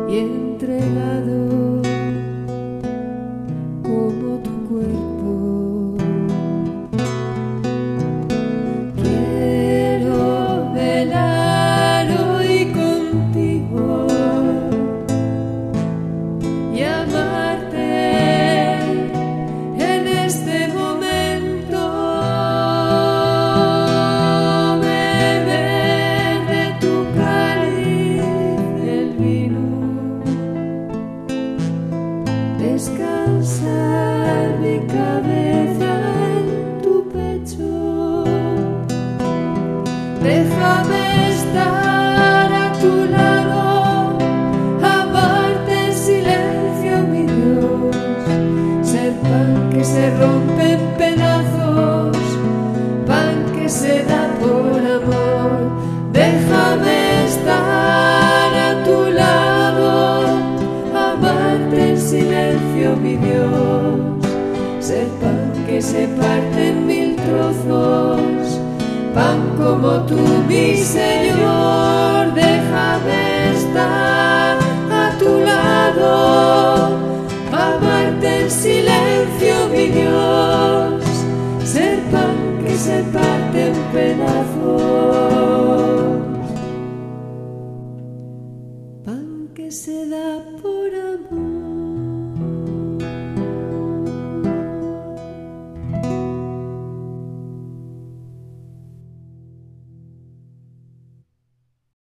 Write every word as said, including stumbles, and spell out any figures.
y entregado como tu cuerpo. Quiero velar hoy contigo y amarte en este momento, beber de tu cáliz el vino, descansar mi cabeza en tu pecho. Déjame estar a tu lado, amarte en silencio, mi Dios, ser pan que se rompe en pedazos, pan que se da por amor. Déjame estar a tu lado, amarte en silencio, mi Dios, ser pan que se parte en mil trozos, pan como tú, mi Señor. Déjame estar a tu lado, amarte en silencio, mi Dios, ser pan que se parte en pedazos, pan que se da por amor.